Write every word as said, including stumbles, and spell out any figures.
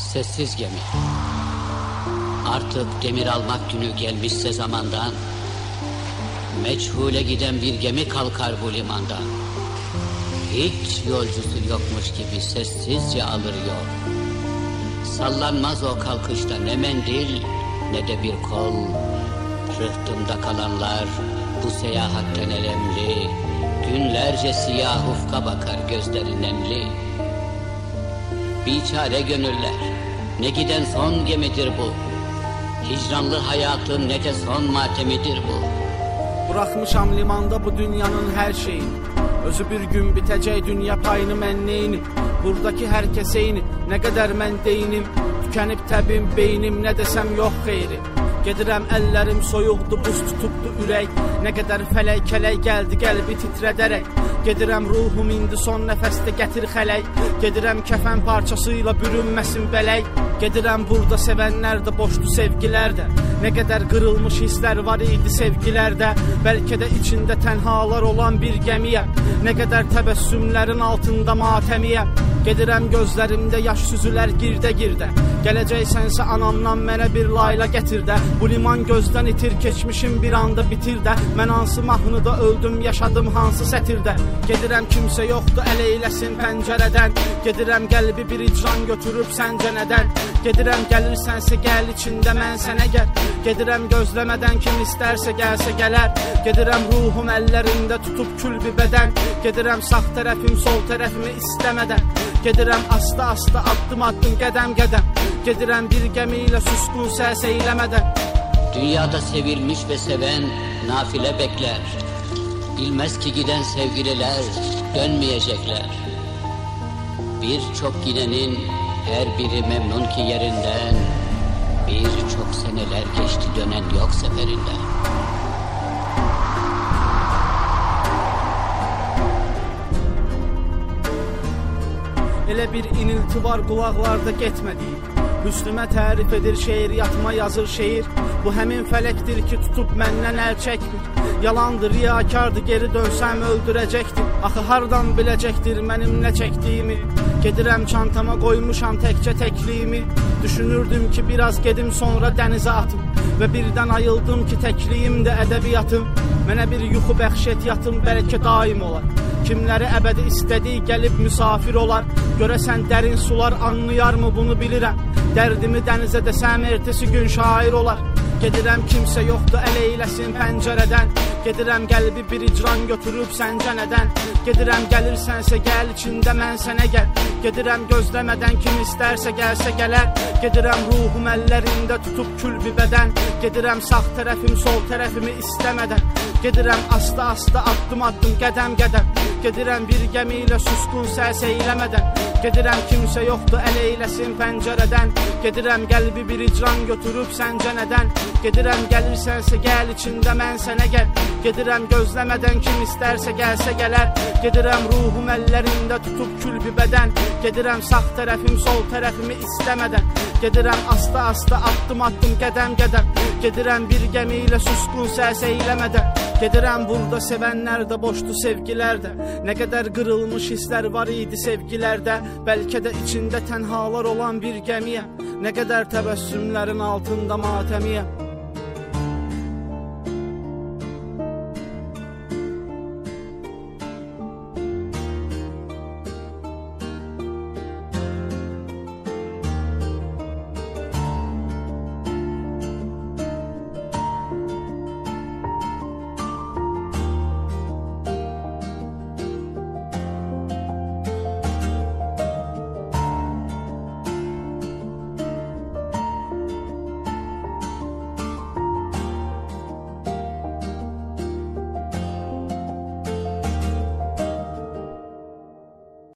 Sessiz gemi. Artık demir almak günü gelmişse zamandan, meçhule giden bir gemi kalkar bu limandan. Hiç yolcusu yokmuş gibi sessizce alır yol. Sallanmaz o kalkışta ne mendil ne de bir kol. Rıhtımda kalanlar bu seyahatten elemli, günlerce siyah ufka bakar gözleri nemli. Biçare gönüller, ne giden son gemidir bu. Hicranlı hayatın ne de son matemidir bu. Bırakmışam limanda bu dünyanın her şeyini. Özü bir gün bitecek dünya payını mən neyini. Buradaki herkes eyni, ne kadar mən deyinim. Tükenip təbim beynim, ne desem yok xeyri. Gedirəm əllərim soyuqdu, buz tutubdu ürək. Nə qədər fələk kələk gəldi qəlbi titrədərək. Gedirəm ruhum indi son nəfəsdə gətir xələk. Gedirəm kəfən parçasıyla bürünməsin bələk. Gedirəm burada sevənlər də boşdu sevgilər də. Nə qədər qırılmış hisslər var idi sevgilərdə. Bəlkə də içində tənhalar olan bir gəmiyə. Nə qədər təbəssümlərin altında matəmiyə. Gedirəm gözlərimdə yaş süzülər girdə-girdə. Gələcəksənsə anamdan mənə bir layla gətir də. Bu liman gözdən itir, keçmişim bir anda bitir də. Mən hansı mahnıda öldüm, yaşadım hansı sətirdə. Gedirəm kimsə yoxdur, əl eyləsin pəncərədən. Gedirəm qəlbi bir icran götürüb səncə nədən. Gedirəm gəlirsənsə gəl içində mən sənə gəl. Gedirəm gözləmədən kim istərsə gəlsə gələr. Gedirəm ruhum əllərində tutub kül bir bədən. Gedirəm sağ tərəfim sol tərəfimi istəmədən. Gedirəm asta-asta addım-addım qədəm-qədəm. Gedirəm bir gəmi ilə suskun səs eyləmədən. Dünyada sevilmiş ve seven nafile bekler. Bilmez ki giden sevgililer dönmeyecekler. Birçok gidenin her biri memnun ki yerinden. Birçok seneler geçti dönen yok seferinden. Elə bir inilti var qulaqlarda getmədiyi. Hüsnümə tərif edir şeiriyatıma yazır şeir. Bu həmin fələkdir ki tutub məndən əl çəkmir. Yalandır, riyakardır, geri dönsəm öldürəcəkdir. Axı hardan biləcəkdir mənim nə çəkdiyimi. Gedirəm çantama qoymuşam təkcə təkliyimi. Düşünürdüm ki biraz gedim sonra dənizə atım. Və birdən ayıldım ki təkliyim də ədəbiyyatım. Mənə bir yuxu bəxş et yatım bəlkə daim olar. Kimləri əbədi istədiyi gəlib müsafir olar. Görəsən dərin sular anlayar mı bunu bilirəm. Dərdimi dənizə desəm ertesi gün şair olar. Gedirəm kimsə yoxdur əl eyləsin pəncərədən. Gedirəm qəlbi bir icran götürüb səncə nədən. Gedirəm gəlirsənsə gəl içində mən sənə gəl. Gedirəm gözləmədən kim istərsə gəlsə gələr. Gedirəm ruhum əllərində tutub kül bir bədən. Gedirəm sağ tərəfim sol tərəfimi istəmədən. Gedirəm asta-asta addım-addım qədəm-qədəm. Gedirəm bir gəmi ilə suskun səs eyləmədən. Gedirəm kimsə yoxdur əl eyləsin pəncərədən. Gedirəm qəlbi bir icran götürüb səncə nədən. Gedirəm gəlirsənsə gəl içində mən sənə gəl. Gedirəm gözləmədən kim istərsə gəlsə gələr. Gedirəm ruhum əllərində tutub kül bir bədən. Gedirəm sağ tərəfim sol tərəfimi istəmədən. Gedirəm asta-asta addım-addım qədəm-qədəm. Gedirəm bir gəmi ilə suskun səs eyləmədən. Gedirəm burada sevənlər də boşdu sevgilər də. Nə qədər qırılmış hisslər var idi sevgilərdə. Bəlkə də içində tənhalar olan bir gəmiyə. Nə qədər təbəssümlərin altında matəmiyə.